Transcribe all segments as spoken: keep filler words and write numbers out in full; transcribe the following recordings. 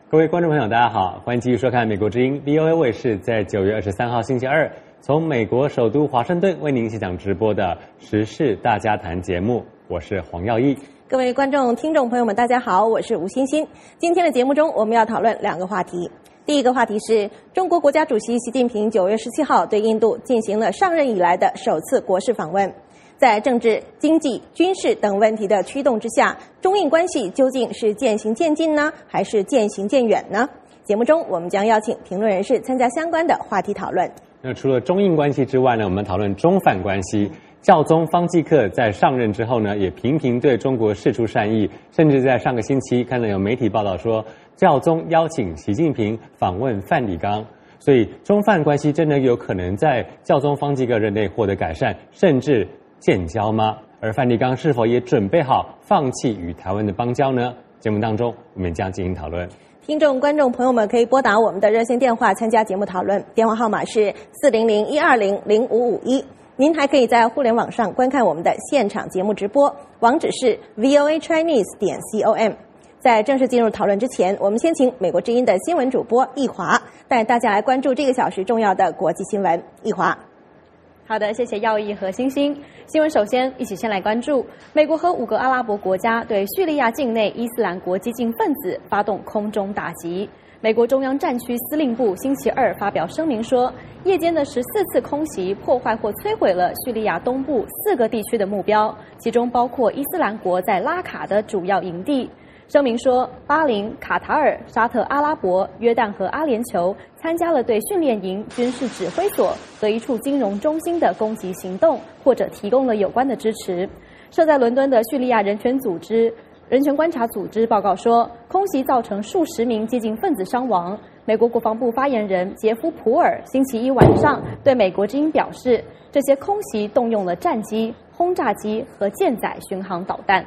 各位观众朋友，大家好，欢迎继续收看美国之音 V O A 卫视在九月二十三号星期二从美国首都华盛顿为您现场直播的时事大家谈节目，我是黄耀义。 各位观众、听众朋友们，大家好，我是吴欣欣。今天的节目中，我们要讨论两个话题。第一个话题是中国国家主席习近平九月十七号对印度进行了上任以来的首次国事访问。在政治、经济、军事等问题的驱动之下，中印关系究竟是渐行渐近呢，还是渐行渐远呢？节目中我们将邀请评论人士参加相关的话题讨论。 那除了中印关系之外呢，我们讨论中梵关系。教宗方济各在上任之后呢，也频频对中国释出善意，甚至在上个星期看到有媒体报道说，教宗邀请习近平访问梵蒂冈。所以中梵关系真的有可能在教宗方济各任内获得改善，甚至建交吗？而梵蒂冈是否也准备好放弃与台湾的邦交呢？节目当中我们将进行讨论。 听众、观众朋友们可以拨打我们的热线电话参加节目讨论，电话号码是四零零一二零零五五一。您还可以在互联网上观看我们的现场节目直播，网址是 v o a chinese 点 com。在正式进入讨论之前，我们先请美国之音的新闻主播易华带大家来关注这个小时重要的国际新闻。易华。 好的，谢谢耀义和星星。新闻首先一起先来关注，美国和五个阿拉伯国家对叙利亚境内伊斯兰国激进分子发动空中打击。美国中央战区司令部星期二发表声明说，夜间的十四次空袭破坏或摧毁了叙利亚东部四个地区的目标，其中包括伊斯兰国在拉卡的主要营地。声明说，巴林、卡塔尔、沙特阿拉伯、约旦和阿联酋参加了对训练营、军事指挥所和一处金融中心的攻击行动，或者提供了有关的支持。设在伦敦的叙利亚人权组织人权观察组织报告说，空袭造成数十名激进分子伤亡。美国国防部发言人杰夫·普尔星期一晚上对美国之音表示，这些空袭动用了战机、轰炸机和舰载巡航导弹。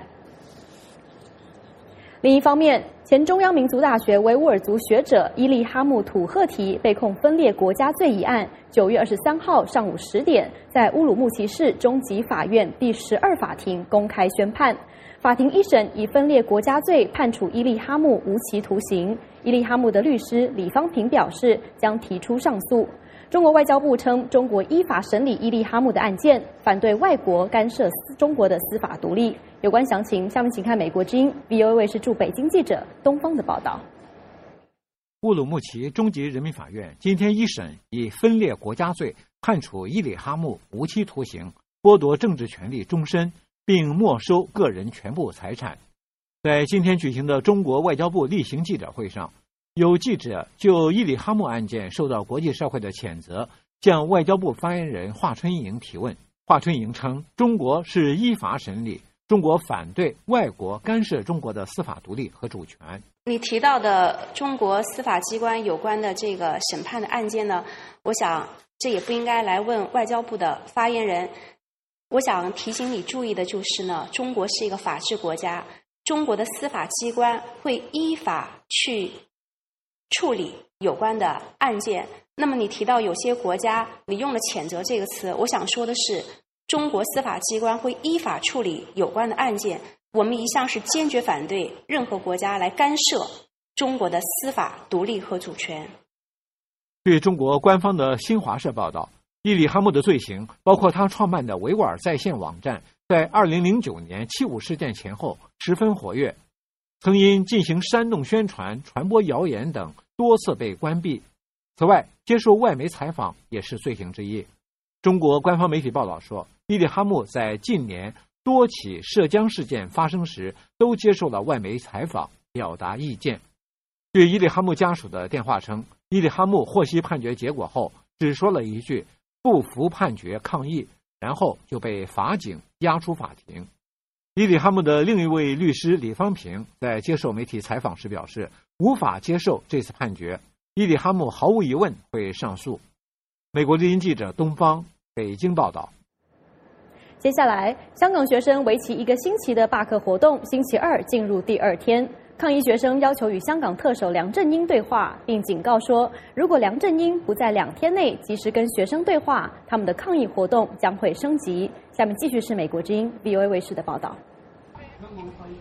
另一方面，前中央民族大学维吾尔族学者伊利哈木·土赫提被控分裂国家罪一案，九月二十三号上午十点，在乌鲁木齐市中级法院第十二法庭公开宣判。法庭一审以分裂国家罪判处伊利哈木无期徒刑。伊利哈木的律师李方平表示，将提出上诉。中国外交部称，中国依法审理伊利哈木的案件，反对外国干涉中国的司法独立。有关详情，下面请看美国之音 V O A 卫视驻北京记者东方的报道。 乌鲁木齐中级人民法院今天一审以分裂国家罪判处伊里哈木无期徒刑，剥夺政治权利终身，并没收个人全部财产。在今天举行的中国外交部例行记者会上，有记者就伊里哈木案件受到国际社会的谴责，向外交部发言人华春莹提问。华春莹称，中国是依法审理，中国反对外国干涉中国的司法独立和主权。 你提到的中国司法机关有关的这个审判的案件呢，我想这也不应该来问外交部的发言人。我想提醒你注意的就是呢，中国是一个法治国家，中国的司法机关会依法去处理有关的案件。那么你提到有些国家，你用了谴责这个词，我想说的是，中国司法机关会依法处理有关的案件。我们一向是坚决反对任何国家来干涉中国的司法独立和主权。 据中国官方的新华社报道，伊里哈木的罪行包括他创办的维吾尔在线网站在二零零九年七五事件前后十分活跃，曾因进行煽动宣传、传播谣言等多次被关闭。此外，接受外媒采访也是罪行之一。中国官方媒体报道说，伊里哈木在近年多起涉疆事件发生时都接受了外媒采访，表达意见。据伊里哈木家属的电话称，伊里哈木获悉判决结果后只说了一句不服判决抗议，然后就被法警押出法庭。伊里哈木的另一位律师李方平在接受媒体采访时表示，无法接受这次判决，伊里哈木毫无疑问会上诉。美国之音记者东方北京报道。 接下来，香港学生为期一个星期的罢课活动星期二进入第二天。抗议学生要求与香港特首梁振英对话，并警告说，如果梁振英不在两天内及时跟学生对话，他们的抗议活动将会升级。下面继续是美国之音 V O A 卫视的报道。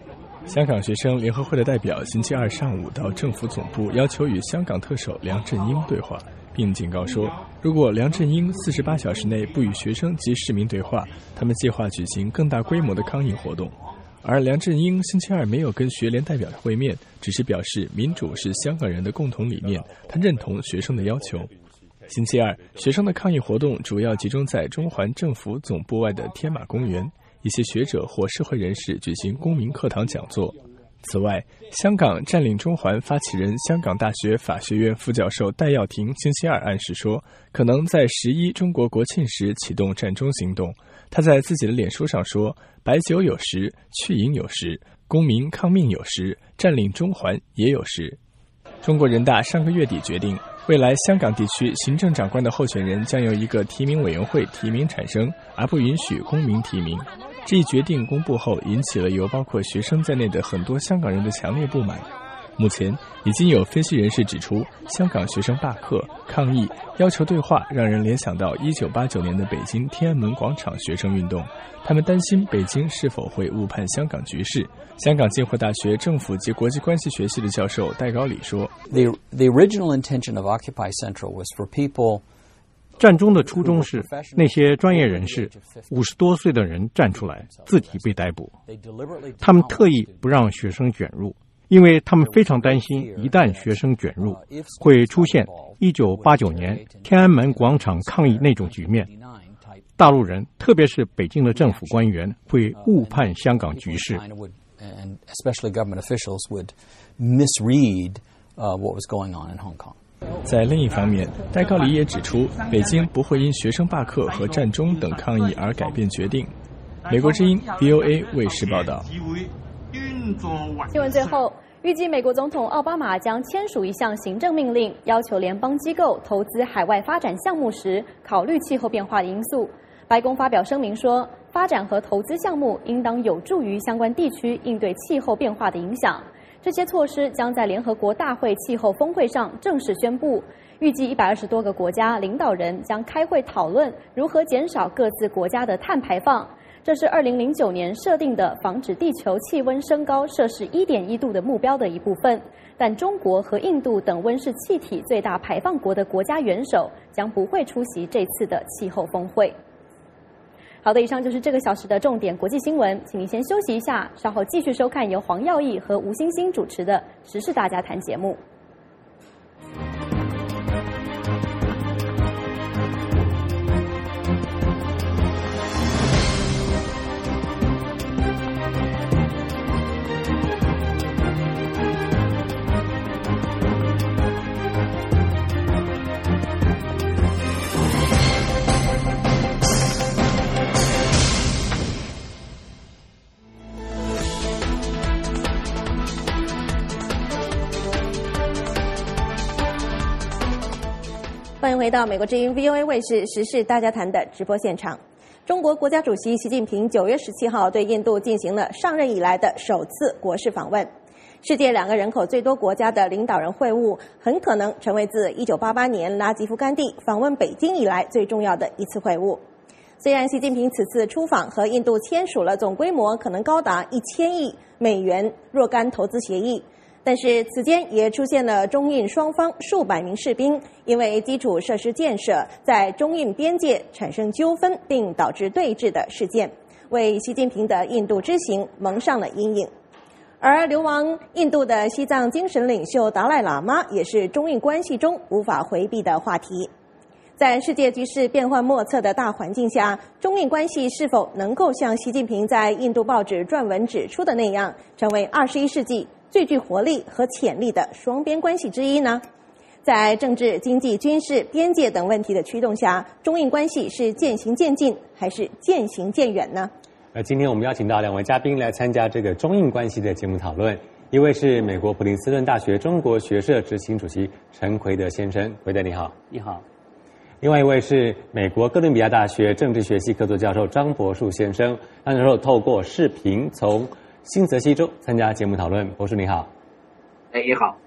香港学生联合会的代表星期二上午到政府总部，要求与香港特首梁振英对话，并警告说，如果梁振英四十八小时内不与学生及市民对话，他们计划举行更大规模的抗议活动。而梁振英星期二没有跟学联代表会面，只是表示民主是香港人的共同理念，他认同学生的要求。星期二，学生的抗议活动主要集中在中环政府总部外的天马公园，一些学者或社会人士举行公民课堂讲座。此外，香港占领中环发起人香港大学法学院副教授戴耀廷星期二暗示说，可能在十一中国国庆时启动占中行动。他在自己的脸书上说，白酒有时，去瘾有时，公民抗命有时，占领中环也有时。中国人大上个月底决定，未来香港地区行政长官的候选人将由一个提名委员会提名产生，而不允许公民提名。这一决定公布后，引起了由包括学生在内的很多香港人的强烈不满。目前已经有分析人士指出，香港学生罢课、抗议、要求对话，让人联想到一九八九年的北京天安门广场学生运动。他们担心北京是否会误判香港局势。香港浸会大学政府及国际关系学系的教授戴高礼说 the, the original intention of Occupy Central was for people 战中的初衷是那些专业人士五十多岁的人站出来自己被逮捕，他们特意不让学生卷入，因为他们非常担心一旦学生卷入，会出现一九八九年天安门广场抗议那种局面。大陆人，特别是北京的政府官员，会误判香港局势。 在另一方面，戴高礼也指出，北京不会因学生罢课和占中等抗议而改变决定。美国之音 V O A 卫视报道。 新闻最后，预计美国总统奥巴马将签署一项行政命令，要求联邦机构投资海外发展项目时考虑气候变化的因素。白宫发表声明说，发展和投资项目应当有助于相关地区应对气候变化的影响。这些措施将在联合国大会气候峰会上正式宣布。预计一百二十多个国家领导人将开会讨论如何减少各自国家的碳排放。这是二零零九年设定的防止地球气温升高摄氏一点一度的目标的一部分，但中国和印度等温室气体最大排放国的国家元首将不会出席这次的气候峰会。好的，以上就是这个小时的重点国际新闻，请您先休息一下，稍后继续收看由黄耀义和吴欣欣主持的《时事大家谈》节目。 欢迎回到美国之音 V O A 卫视时事大家谈的直播现场。中国国家主席习近平九月十七号对印度进行了上任以来的首次国事访问。世界两个人口最多国家的领导人会晤，很可能成为自一九八八年拉吉夫甘地访问北京以来最重要的一次会晤。虽然习近平此次出访和印度签署了总规模可能高达一千亿美元若干投资协议，但是此间也出现了中印双方数百名士兵因为基础设施建设在中印边界产生纠纷并导致对峙的事件，为习近平的印度之行蒙上了阴影。而流亡印度的西藏精神领袖达赖喇嘛也是中印关系中无法回避的话题。在世界局势变幻莫测的大环境下，中印关系是否能够像习近平在印度报纸撰文指出的那样，成为二十一世纪最具活力和潜力的双边关系之一呢？在政治、经济、军事、边界等问题的驱动下，中印关系是渐行渐近还是渐行渐远呢？ 呃，今天我们邀请到两位嘉宾来参加这个中印关系的节目讨论，一位是美国普林斯顿大学中国学社执行主席陈奎德先生，奎德你好。 你好。 另外一位是美国哥伦比亚大学政治学系客座教授张博树先生，那时候透过视频从新泽西州参加节目讨论。博士你好。 哎，你好。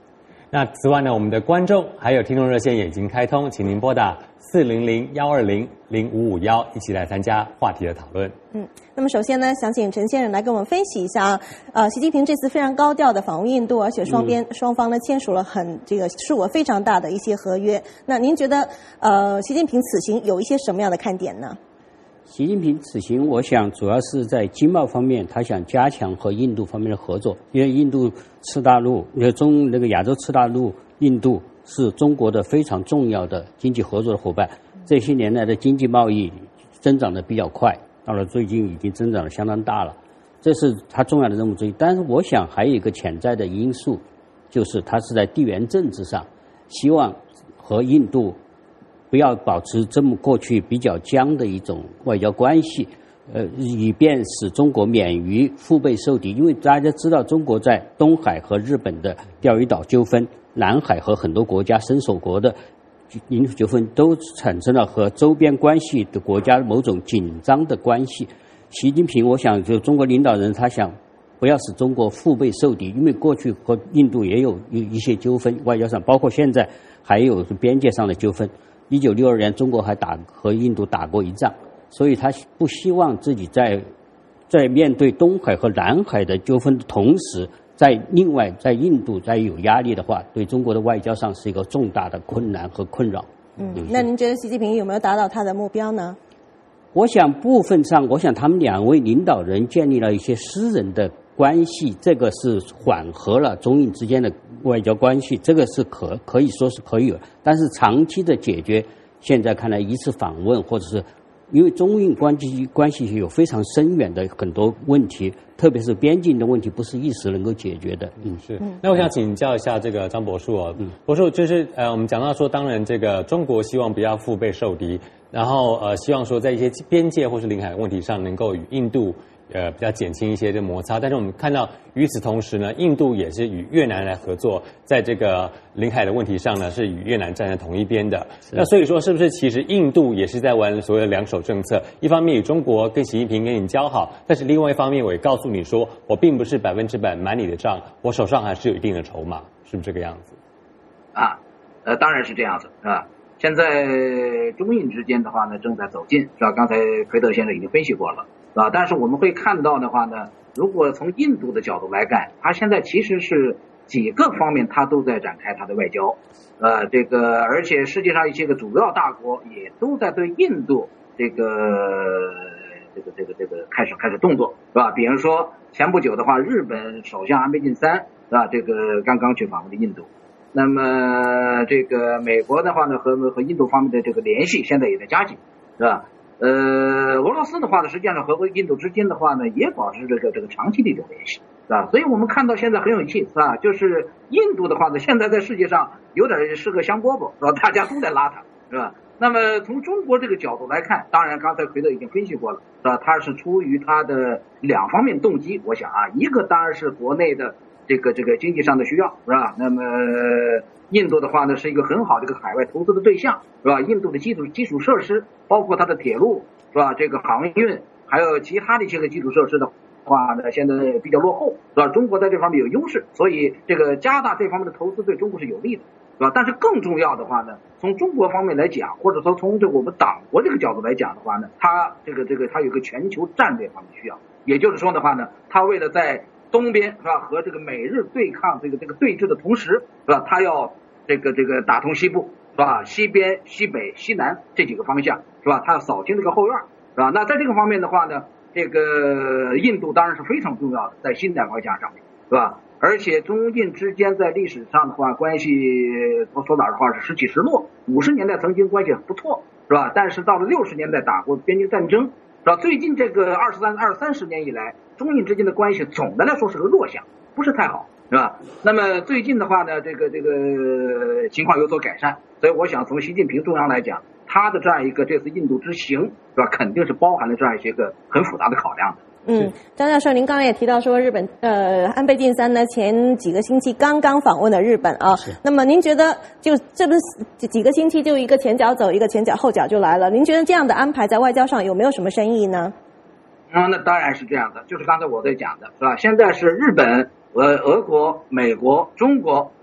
那此外呢，我们的观众还有听众热线也已经开通，请您拨打四零零幺二零零五五幺，一起来参加话题的讨论。 嗯，那么首先呢，想请陈先生来跟我们分析一下，呃，习近平这次非常高调的访问印度，而且双边、嗯、双方呢签署了很这个数额非常大的一些合约。那您觉得，呃，习近平此行有一些什么样的看点呢？ 习近平此行，我想主要是在经贸方面，他想加强和印度方面的合作，因为印度次大陆，呃，中那个亚洲次大陆，印度是中国的非常重要的经济合作的伙伴。这些年来的经济贸易增长的比较快，到了最近已经增长的相当大了，这是他重要的任务之一。但是我想还有一个潜在的因素，就是他是在地缘政治上，希望和印度不要保持这么过去比较僵的一种外交关系，呃，以便使中国免于腹背受敌。因为大家知道，中国在东海和日本的钓鱼岛纠纷，南海和很多国家伸手国的领土纠纷，都产生了和周边关系的国家某种紧张的关系。习近平，我想就中国领导人，他想不要使中国腹背受敌，因为过去和印度也有一些纠纷，外交上，包括现在还有边界上的纠纷。一九六二年，中国还打和印度打过一仗，所以他不希望自己在在面对东海和南海的纠纷的同时，在另外在印度再有压力的话，对中国的外交上是一个重大的困难和困扰。 嗯，那您觉得习近平有没有达到他的目标呢？ 我想部分上，我想他们两位领导人建立了一些私人的关系，这个是缓和了中印之间的外交关系，这个是可可以说是可以的。但是长期的解决，现在看来一次访问，或者是因为中印关系关系有非常深远的很多问题，特别是边境的问题，不是一时能够解决的。 嗯，是。那我想请教一下这个张博士哦，嗯，博士就是呃，我们讲到说，当然这个中国希望不要腹背受敌，然后呃，希望说在一些边界或是领海问题上能够与印度呃比较减轻一些的摩擦，但是我们看到与此同时呢，印度也是与越南来合作，在这个领海的问题上呢，是与越南站在同一边的。那所以说，是不是其实印度也是在玩所谓的两手政策？一方面与中国跟习近平跟你交好，但是另外一方面我也告诉你说，我并不是百分之百买你的账，我手上还是有一定的筹码，是不是这个样子？ 啊，呃，当然是这样子，是吧？现在中印之间的话呢，正在走近，是吧？刚才奎德先生已经分析过了。啊，但是我们会看到的话呢，如果从印度的角度来看，他现在其实是几个方面他都在展开他的外交，呃，这个而且世界上一些个主要大国也都在对印度这个这个这个这个开始开始动作，是吧？比如说前不久的话，日本首相安倍晋三是吧，这个刚刚去访问的印度，那么这个美国的话呢，和和印度方面的这个联系现在也在加紧，是吧？呃，俄罗斯的话呢，实际上和印度之间的话呢，也保持这个这个长期的一种联系，是吧？所以我们看到现在很有趣，是吧？就是印度的话呢，现在在世界上有点是个香饽饽，是吧？大家都在拉它，是吧？那么从中国这个角度来看，当然刚才奎德已经分析过了，是吧？他是出于他的两方面动机，我想啊，一个当然是国内的这个这个经济上的需要，是吧？那么印度的话呢，是一个很好的一个海外投资的对象，是吧？印度的基础基础设施，包括它的铁路，是吧？这个航运，还有其他的一些个基础设施的话呢，现在比较落后，是吧？中国在这方面有优势，所以这个加大这方面的投资对中国是有利的，是吧？但是更重要的话呢，从中国方面来讲，或者说从这我们党国这个角度来讲的话呢，它这个这个它有一个全球战略方面需要，也就是说的话呢，它为了在东边是吧和这个美日对抗这个这个对峙的同时，是吧？它要这个这个打通西部，是吧？西边、西北、西南这几个方向，是吧？它要扫清这个后院，是吧？那在这个方面的话呢，这个印度当然是非常重要的，在新两国家上面，是吧？而且中印之间在历史上的话关系，说哪儿的话是时起时落，五十年代曾经关系很不错，是吧？但是到了六十年代打过边境战争，是吧？最近这个二十三二三十年以来，中印之间的关系总的来说是个弱项，不是太好，是吧？那么最近的话呢，这个这个情况有所改善，所以我想从习近平中央来讲，他的这样一个这次印度之行，是吧？肯定是包含了这样一些个很复杂的考量的。 嗯，张教授，您刚刚也提到说，日本呃安倍晋三呢前几个星期刚刚访问了日本啊，那么您觉得就这不是几个星期就一个前脚走，一个前脚后脚就来了？您觉得这样的安排在外交上有没有什么深意呢？ 嗯，那当然是这样的，就是刚才我在讲的，是吧？现在是日本、呃俄国、美国、中国，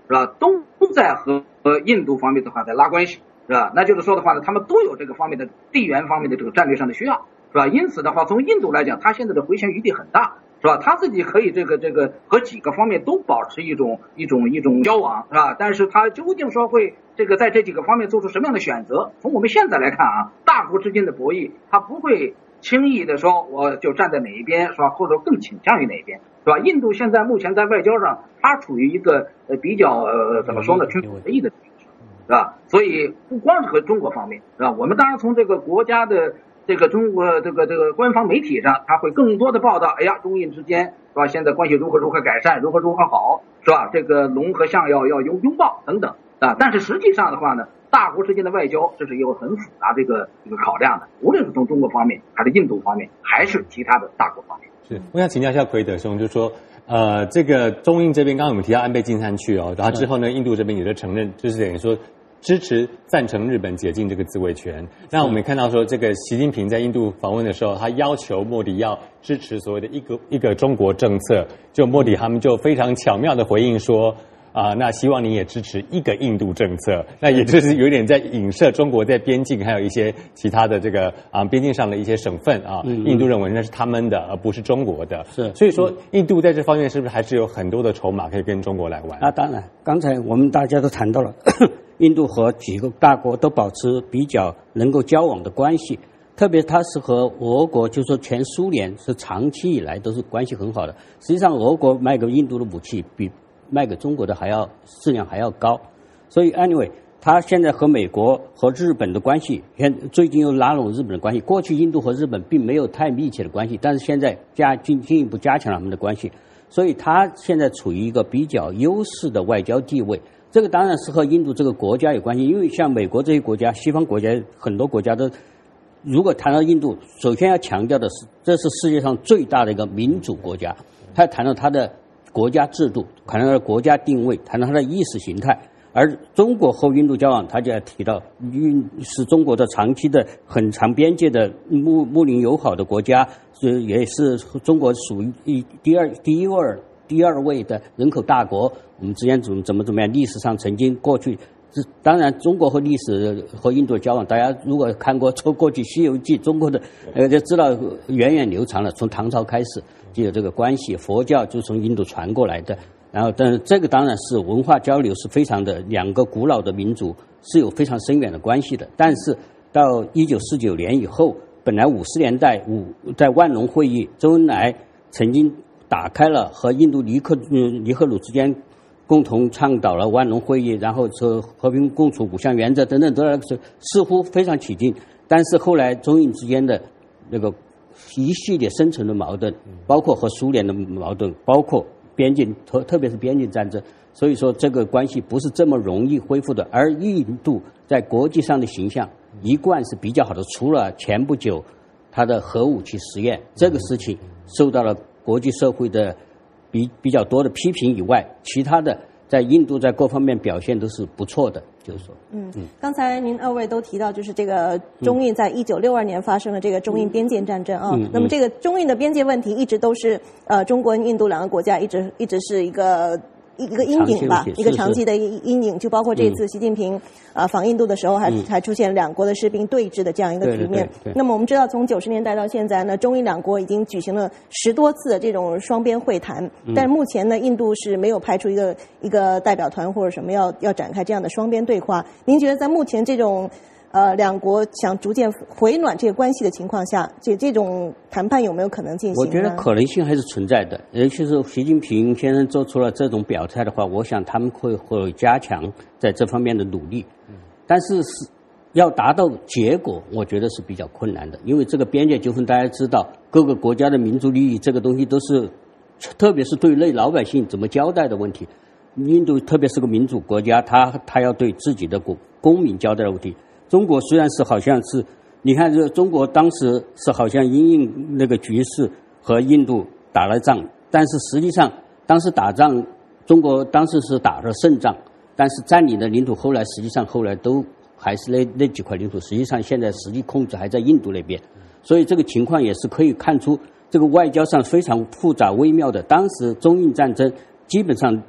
是吧？都在和和印度方面的话在拉关系，是吧？那就是说的话呢，他们都有这个方面的地缘方面的这个战略上的需要，是吧？因此的话，从印度来讲，它现在的回旋余地很大，是吧？他自己可以这个这个和几个方面都保持一种一种一种交往，是吧？但是他究竟说会这个在这几个方面做出什么样的选择？从我们现在来看啊，大国之间的博弈，他不会轻易的说我就站在哪一边，是吧？或者更倾向于哪一边，是吧？印度现在目前在外交上，它处于一个呃比较呃怎么说呢，均衡博弈的，是吧？所以不光是和中国方面，是吧？我们当然从这个国家的这个中国这个这个官方媒体上，他会更多的报道，哎呀，中印之间是吧？现在关系如何如何改善，如何如何好，是吧？这个龙和象要要拥拥抱等等啊。但是实际上的话呢，大国之间的外交这是有很复杂这个这个考量的，无论是从中国方面，还是印度方面，还是其他的大国方面。 是，我想请教一下奎德兄，就是说，呃，这个中印这边，刚刚我们提到安倍晋三去哦，然后之后呢，印度这边也就承认，就是等于说支持赞成日本解禁这个自卫权。那我们看到说，这个习近平在印度访问的时候，他要求莫迪要支持所谓的一个一个中国政策，就莫迪他们就非常巧妙的回应说，啊、呃，那希望你也支持一个印度政策，那也就是有点在影射中国在边境还有一些其他的这个啊、呃、边境上的一些省份啊，嗯、印度认为那是他们的，而不是中国的。是，所以说印度在这方面是不是还是有很多的筹码可以跟中国来玩？ 那当然，刚才我们大家都谈到了，印度和几个大国都保持比较能够交往的关系。特别它是和俄国，就是说前苏联是长期以来都是关系很好的。实际上，俄国卖给印度的武器比卖给中国的还要质量还要高，所以 anyway， 他现在和美国和日本的关系，现最近又拉拢日本的关系。过去印度和日本并没有太密切的关系，但是现在加进进一步加强了他们的关系，所以他现在处于一个比较优势的外交地位。这个当然是和印度这个国家有关系，因为像美国这些国家，西方国家很多国家都，如果谈到印度，首先要强调的是，这是世界上最大的一个民主国家，他要谈到它的国家制度，谈到它的国家定位，谈到它的意识形态。而中国和印度交往，他就要提到印是中国的长期的很长边界的睦睦邻友好的国家，是也是中国属于第二第一位第二位的人口大国。我们之间怎么怎么怎么样，历史上曾经过去，当然中国和历史和印度的交往，大家如果看过过去《西游记》，中国的呃就知道源远流长了，从唐朝开始就有这个关系，佛教就从印度传过来的。然后，但是这个当然是文化交流是非常的，两个古老的民族是有非常深远的关系的。但是到一九四九年以后，本来五十年代五在万隆会议，周恩来曾经打开了和印度尼克嗯尼赫鲁之间共同倡导了万隆会议，然后说和平共处五项原则等等等等，似乎非常起劲。但是后来中印之间的那个一系列深层的矛盾，包括和苏联的矛盾，包括边境特特别是边境战争，所以说这个关系不是这么容易恢复的。而印度在国际上的形象一贯是比较好的，除了前不久它的核武器实验这个事情受到了国际社会的比比较多的批评以外，其他的在印度在各方面表现都是不错的，就是说， 嗯，嗯刚才您二位都提到，就是这个中印在一九六二年发生了这个中印边界战争啊，嗯、那么这个中印的边界问题一直都是呃中国、印度两个国家一直一直是一个。一个阴影吧，一个长期的阴影，就包括这一次习近平啊、呃、访印度的时候还，还、嗯、还出现两国的士兵对峙的这样一个局面。对对对对那么我们知道，从九十年代到现在呢，中印两国已经举行了十多次的这种双边会谈，嗯、但是目前呢，印度是没有派出一个一个代表团或者什么要要展开这样的双边对话。您觉得在目前这种呃两国想逐渐回暖这个关系的情况下，这这种谈判有没有可能进行呢？ 我觉得可能性还是存在的，尤其是习近平先生做出了这种表态的话，我想他们会会加强在这方面的努力。但是是要达到结果，我觉得是比较困难的，因为这个边界纠纷大家知道，各个国家的民族利益这个东西都是，特别是对内老百姓怎么交代的问题。印度特别是个民主国家，他他要对自己的公公民交代的问题。中国虽然是好像是，你看这中国当时是好像因应那个局势和印度打了仗，但是实际上当时打仗，中国当时是打了胜仗，但是占领的领土后来实际上后来都还是那那几块领土，实际上现在实际控制还在印度那边，所以这个情况也是可以看出这个外交上非常复杂微妙的。当时中印战争基本上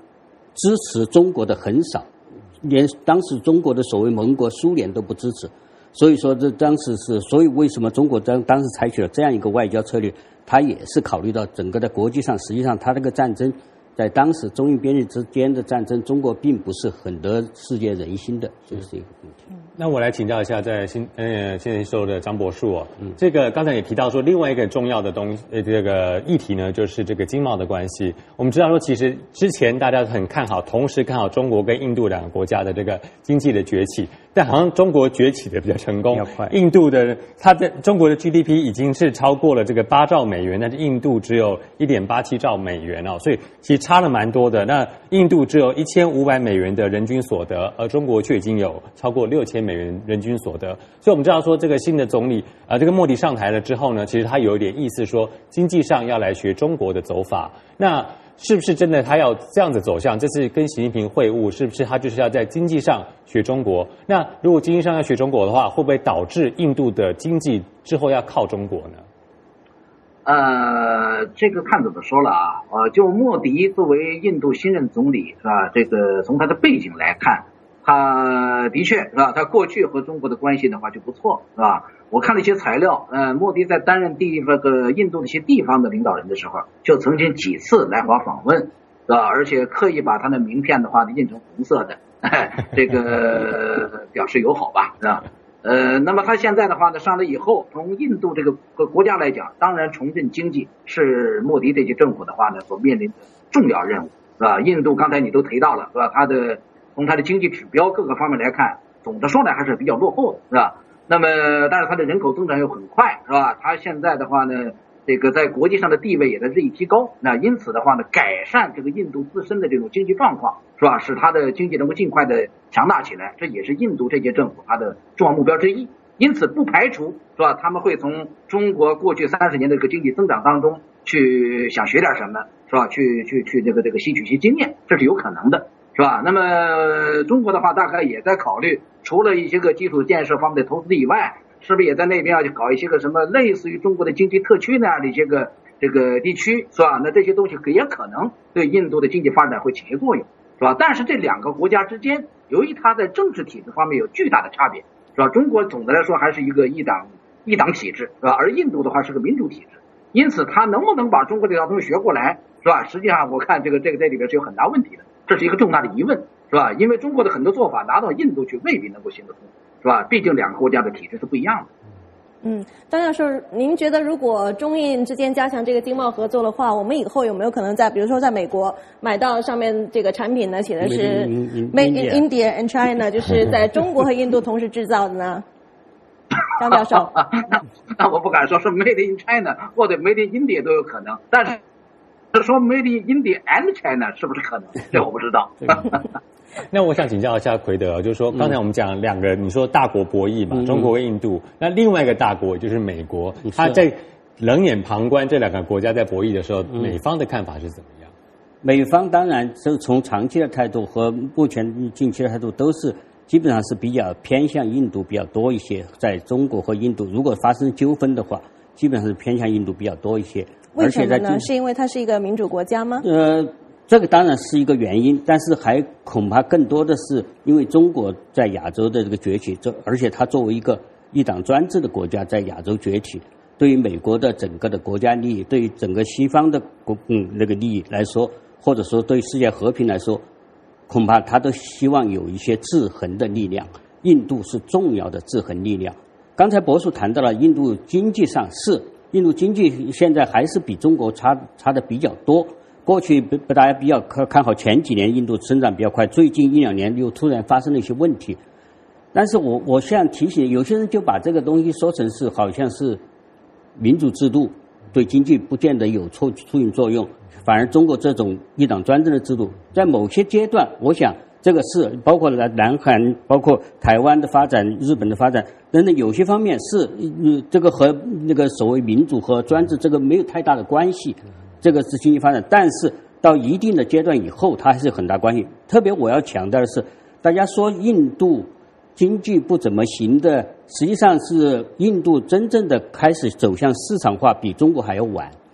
支持中国的很少，连当时中国的所谓盟国苏联都不支持。所以说这当时是，所以为什么中国当当时采取了这样一个外交策略，它也是考虑到整个的国际上，实际上它这个战争在当时中印边境之间的战争，中国并不是很得世界人心的，这是一个问题。 那我来请教一下，在新呃现在说的张博树哦，嗯、这个刚才也提到说，另外一个重要的东呃这个议题呢，就是这个经贸的关系。我们知道说，其实之前大家很看好，同时看好中国跟印度两个国家的这个经济的崛起，但好像中国崛起的比较成功，印度的它的中国的 G D P 已经是超过了这个八兆美元，但是印度只有一点八七兆美元哦，所以其实差了蛮多的。那印度只有一千五百美元的人均所得，而中国却已经有超过六千美元人均所得。所以我们知道说，这个新的总理啊、呃，这个莫迪上台了之后呢，其实他有一点意思说，经济上要来学中国的走法。那是不是真的他要这样子走向？这次跟习近平会晤，是不是他就是要在经济上学中国？那如果经济上要学中国的话，会不会导致印度的经济之后要靠中国呢？ 呃，这个看怎么说了啊？呃，就莫迪作为印度新任总理是吧？这个从他的背景来看，他的确是吧？他过去和中国的关系的话就不错是吧？我看了一些材料，呃，莫迪在担任地这个印度的一些地方的领导人的时候，就曾经几次来华访问，是吧？而且刻意把他的名片的话印成红色的，这个表示友好吧，是吧？呃，那么他现在的话呢，上来以后，从印度这个国家来讲，当然重振经济是莫迪这届政府的话呢所面临的重要任务，是吧？印度刚才你都提到了，是吧？它的从它的经济指标各个方面来看，总的说来还是比较落后的，是吧？那么，但是它的人口增长又很快，是吧？它现在的话呢，这个在国际上的地位也在日益提高，那因此的话呢，改善这个印度自身的这种经济状况，是吧？使它的经济能够尽快的强大起来，这也是印度这届政府它的重要目标之一。因此，不排除是吧？他们会从中国过去三十年的这个经济增长当中去想学点什么，是吧？去去去这个这个吸取一些经验，这是有可能的。是吧？那么中国的话，大概也在考虑，除了一些个基础建设方面的投资以外，是不是也在那边要去搞一些个什么类似于中国的经济特区那样的一些个这个地区，是吧？那这些东西也可能对印度的经济发展会起一些作用，是吧？但是这两个国家之间，由于它在政治体制方面有巨大的差别，是吧？中国总的来说还是一个一党一党体制，是吧？而印度的话是个民主体制，因此它能不能把中国这套东西学过来，是吧？实际上我看这个这个这里边是有很大问题的。这是一个重大的疑问，是吧？因为中国的很多做法拿到印度去未必能够行得通，是吧？毕竟两个国家的体制是不一样的。 嗯，张教授，您觉得如果中印之间加强这个经贸合作的话，我们以后有没有可能在比如说在美国买到上面这个产品呢，写的是 Made in India and China， 就是在中国和印度同时制造的呢？张教授， 那那我不敢说是 Made in China 或者 Made in India 都有可能，但是。说 Made in India and China 是不是可能？这我不知道。 那我想请教一下奎德，就是说刚才我们讲两个，你说大国博弈嘛，嗯、中国跟印度，那另外一个大国就是美国，他在冷眼旁观这两个国家在博弈的时候，嗯、美方的看法是怎么样？ 美方当然是从长期的态度和目前近期的态度都是基本上是比较偏向印度比较多一些，在中国和印度如果发生纠纷的话，基本上是偏向印度比较多一些。 为什么呢？是因为它是一个民主国家吗？ 呃，这个当然是一个原因，但是还恐怕更多的是因为中国在亚洲的这个崛起，这而且它作为一个一党专制的国家在亚洲崛起，对于美国的整个的国家利益，对于整个西方的国嗯那个利益来说，或者说对世界和平来说，恐怕他都希望有一些制衡的力量。印度是重要的制衡力量。刚才博叔谈到了印度经济上是。印度经济现在还是比中国差差的比较多。过去大家比较看好前几年印度增长比较快，最近一两年又突然发生了一些问题。但是我我想提醒，有些人就把这个东西说成是好像是民主制度对经济不见得有促促进作用，反而中国这种一党专政的制度，在某些阶段，我想这个是包括南韩、包括台湾的发展、日本的发展等等，有些方面是呃这个和那个所谓民主和专制这个没有太大的关系，这个是经济发展，但是到一定的阶段以后，它还是有很大关系。特别我要强调的是，大家说印度经济不怎么行的，实际上是印度真正的开始走向市场化比中国还要晚。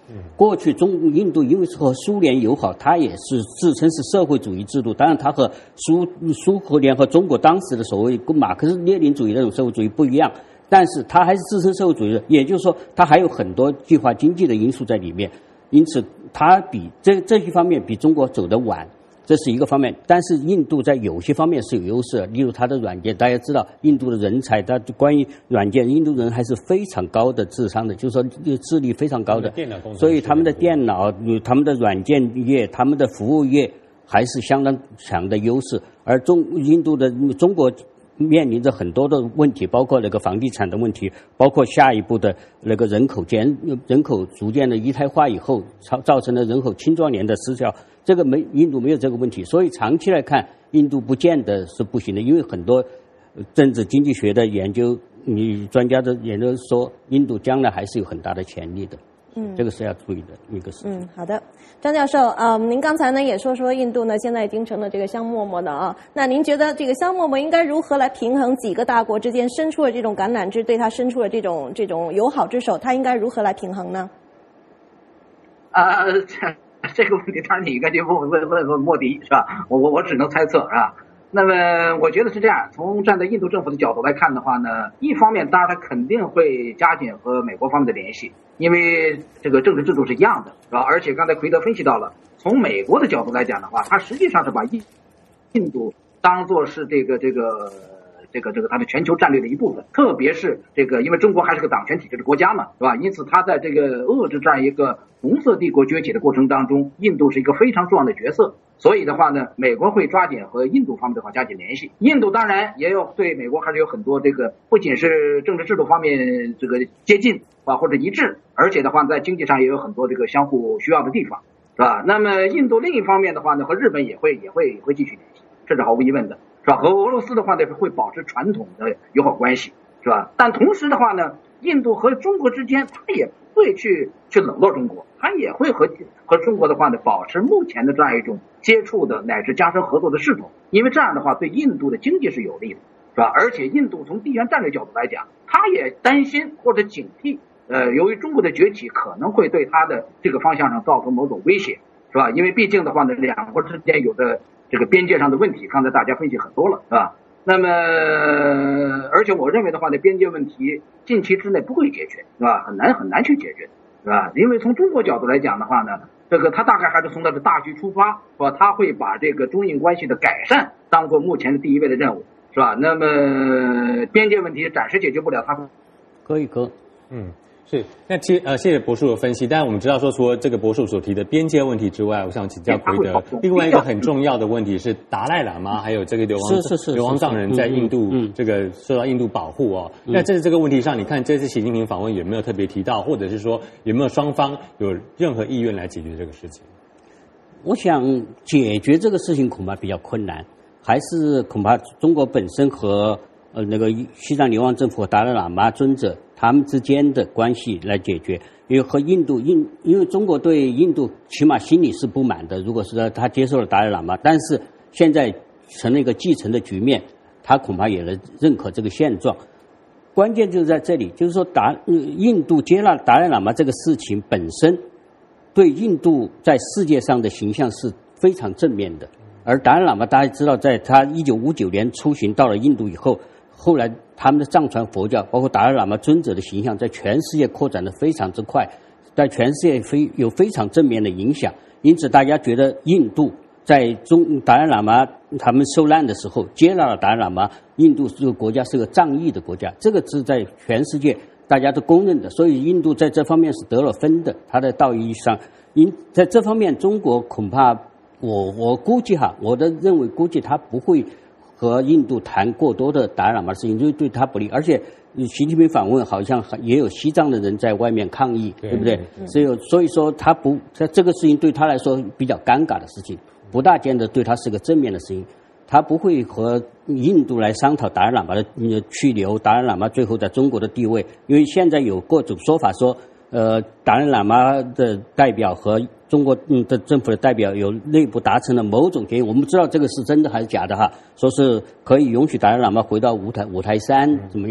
过去中印度因为是和苏联友好，它也是自称是社会主义制度，当然它和苏苏和联和中国当时的所谓马克思列宁主义那种社会主义不一样，但是它还是自称社会主义，也就是说它还有很多计划经济的因素在里面，因此它比这这些方面比中国走得晚。这是一个方面，但是印度在有些方面是有优势的，例如它的软件，大家知道印度的人才，它关于软件，印度人还是非常高的智商的，就是说智力非常高的，所以他们的电脑、他们的软件业、他们的服务业还是相当强的优势。而中印度的中国面临着很多的问题，包括那个房地产的问题，包括下一步的那个人口减人口逐渐的一胎化以后，造造成了人口青壮年的失效。这个没印度没有这个问题，所以长期来看，印度不见得是不行的，因为很多政治经济学的研究，你专家的研究说，印度将来还是有很大的潜力的。嗯，这个是要注意的一个事情。 嗯，好的，张教授，嗯，您刚才呢也说说印度呢现在已经成了这个香饽饽的啊，那您觉得这个香饽饽应该如何来平衡几个大国之间伸出了这种橄榄枝，对它伸出了这种这种友好之手，它应该如何来平衡呢？ 啊、呃，这个问题当然你应该去问问问问莫迪是吧？我我我只能猜测是吧？那么我觉得是这样，从站在印度政府的角度来看的话呢，一方面当然他肯定会加紧和美国方面的联系，因为这个政治制度是一样的，是吧？而且刚才奎德分析到了，从美国的角度来讲的话，他实际上是把印印度当作是这个这个这个这个它的全球战略的一部分，特别是这个因为中国还是个党权体制的国家嘛，是吧？因此他在这个遏制这样一个红色帝国崛起的过程当中，印度是一个非常重要的角色。所以的话呢，美国会抓紧和印度方面的话加紧联系。印度当然也有对美国还是有很多这个不仅是政治制度方面这个接近啊或者一致，而且的话在经济上也有很多这个相互需要的地方，是吧？那么印度另一方面的话呢，和日本也会也会也会继续联系，这是毫无疑问的，是吧？和俄罗斯的话呢会保持传统的友好关系，是吧？但同时的话呢，印度和中国之间它也不会去去冷落中国，它也会和和中国的话呢保持目前的这样一种接触的乃至加深合作的势头，因为这样的话对印度的经济是有利的，是吧？而且印度从地缘战略角度来讲，他也担心或者警惕，呃，由于中国的崛起可能会对他的这个方向上造成某种威胁，是吧？因为毕竟的话呢，两国之间有的这个边界上的问题，刚才大家分析很多了，是吧？那么，而且我认为的话呢，边界问题近期之内不会解决，是吧？很难很难去解决，是吧？因为从中国角度来讲的话呢，这个他大概还是从他的大局出发，是吧？他会把这个中印关系的改善当做目前的第一位的任务，是吧？那么边界问题暂时解决不了，他可以可嗯。是，那其实呃，谢谢博士的分析。但是我们知道说，除了这个博士所提的边界问题之外，我想请教奎德，另外一个很重要的问题是达赖喇嘛还有这个流亡是是是流亡藏人在印度这个受到印度保护哦。那在这个问题上，你看这次习近平访问有没有特别提到，或者是说有没有双方有任何意愿来解决这个事情？ 我想解决这个事情恐怕比较困难，还是恐怕中国本身和呃那个西藏流亡政府和达赖喇嘛尊者他们之间的关系来解决，因为和印度印因为中国对印度起码心里是不满的，如果是他接受了达赖喇嘛，但是现在成了一个继承的局面，他恐怕也能认可这个现状。关键就是在这里，就是说达印度接纳达赖喇嘛这个事情本身对印度在世界上的形象是非常正面的。而达赖喇嘛大家知道，在他一九五九年出行到了印度以后，后来他们的藏传佛教包括达赖喇嘛尊者的形象在全世界扩展得非常之快，在全世界非有非常正面的影响，因此大家觉得印度在中达赖喇嘛他们受难的时候接纳了达赖喇嘛，印度这个国家是个藏裔的国家，这个是在全世界大家都公认的，所以印度在这方面是得了分的，它的道义上因在这方面中国恐怕我我估计哈，我的认为估计他不会和印度谈过多的达赖喇嘛的事情，就对他不利。而且习近平访问好像也有西藏的人在外面抗议， 对, 对不对？所以所以说他不这个事情对他来说比较尴尬的事情，不大见得对他是个正面的事情。他不会和印度来商讨达赖喇嘛的去留，达赖喇嘛最后在中国的地位，因为现在有各种说法说，呃，达赖喇嘛的代表和中国的政府的代表有内部达成了某种协议，我们不知道这个是真的还是假的哈。说是可以允许达赖喇嘛回到五台五台山怎么样？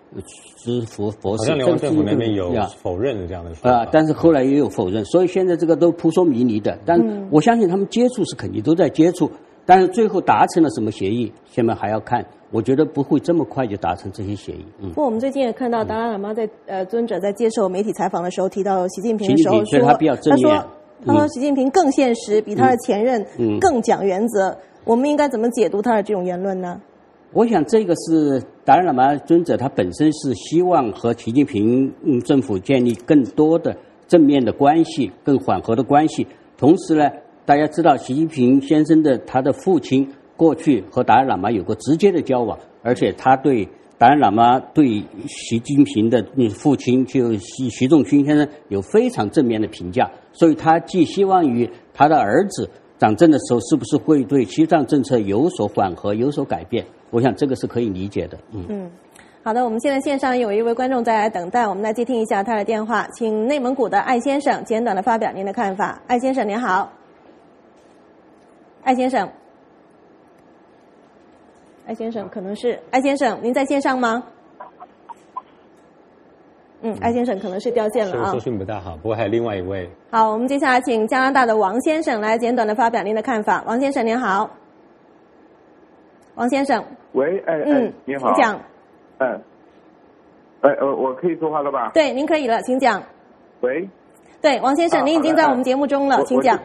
是佛佛好像流亡政府那边有否认了这样的说法啊，但是后来也有否认，所以现在这个都扑朔迷离的。但我相信他们接触是肯定都在接触，但是最后达成了什么协议，现在还要看。我觉得不会这么快就达成这些协议。嗯。 不过我们最近也看到达赖喇嘛在呃尊者在接受媒体采访的时候提到习近平的时候说， 他比较正面。 他说他说习近平更现实，比他的前任更讲原则。嗯嗯、我们应该怎么解读他的这种言论呢？ 我想这个是达赖喇嘛尊者他本身是希望和习近平政府建立更多的正面的关系，更缓和的关系。同时呢，大家知道习近平先生的他的父亲过去和达赖喇嘛有过直接的交往，而且他对达赖喇嘛对习近平的父亲就习习仲勋先生有非常正面的评价，所以他寄希望于他的儿子掌政的时候是不是会对西藏政策有所缓和、有所改变。我想这个是可以理解的。嗯嗯，好的，我们现在线上有一位观众在来等待，我们来接听一下他的电话，请内蒙古的艾先生简短的发表您的看法。艾先生您好。艾先生，艾先生可能是艾先生，您在线上吗？嗯，艾先生可能是掉线了啊， 收讯不大好。不过还有另外一位。 好，我们接下来请加拿大的王先生来简短的发表您的看法。王先生您好。王先生。 喂，哎， 嗯， 哎你好。 请讲。 嗯，哎，呃，我可以说话了吧？ 对，您可以了，请讲。 喂。 对，王先生， 啊、 您已经在我们节目中了，请讲。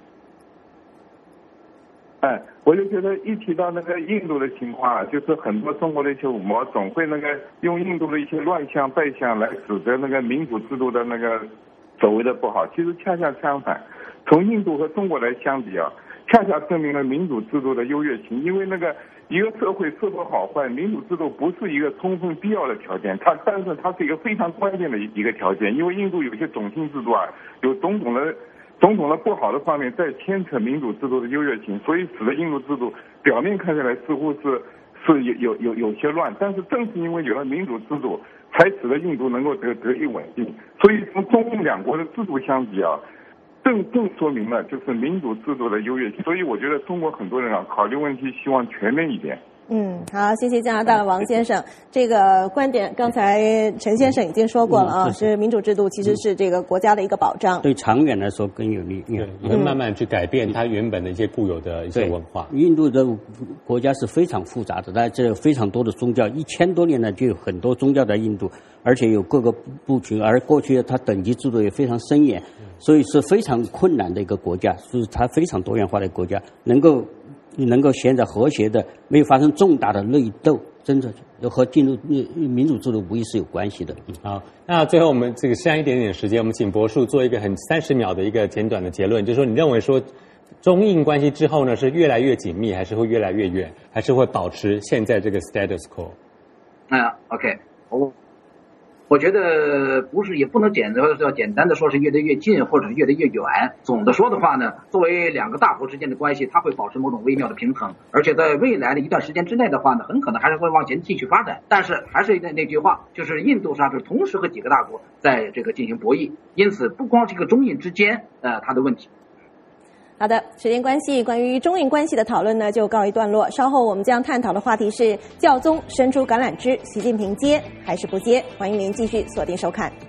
哎，我就觉得一提到那个印度的情况啊，就是很多中国的一些武魔总会那个用印度的一些乱象败象来指责那个民主制度的那个所谓的不好。其实恰恰相反，从印度和中国来相比啊，恰恰证明了民主制度的优越性。因为那个一个社会是否好坏，民主制度不是一个充分必要的条件，它但是它是一个非常关键的一个条件。因为印度有些种姓制度啊，有种种的。种种的不好的方面在牵扯民主制度的优越性，所以使得印度制度表面看起来似乎是是有有有有些乱，但是正是因为有了民主制度，才使得印度能够得得以稳定。所以从中印两国的制度相比啊，正正说明了就是民主制度的优越性。所以我觉得中国很多人啊考虑问题希望全面一点。 嗯，好，谢谢加拿大的王先生。这个观点刚才陈先生已经说过了啊，嗯、是, 是民主制度其实是这个国家的一个保障， 对长远来说更有利。 对，你会慢慢去改变它原本的一些固有的一些文化。 印度的国家是非常复杂的，但这有非常多的宗教，一千多年来就有很多宗教在印度，而且有各个部群，而过去它等级制度也非常森严，所以是非常困难的一个国家，是它非常多元化的国家，能够。能够现在和谐的，没有发生重大的内斗，真的和进入民主制度无疑是有关系的。 好，那最后我们这个剩下一点点时间，我们请博士做一个很三十秒的一个简短的结论，就是说你认为说中印关系之后呢是越来越紧密，还是会越来越远，还是会保持现在这个 status quo？ 啊 ，OK， 我。我觉得不是，也不能简单要简单的说是越来越近，或者是越来越远。总的说的话呢，作为两个大国之间的关系，它会保持某种微妙的平衡，而且在未来的一段时间之内的话呢，很可能还是会往前继续发展。但是还是那那句话，就是印度上是同时和几个大国在这个进行博弈，因此不光这个中印之间呃它的问题。 好的，时间关系，关于中印关系的讨论呢就告一段落。稍后我们将探讨的话题是教宗伸出橄榄枝，习近平接还是不接？欢迎您继续锁定收看。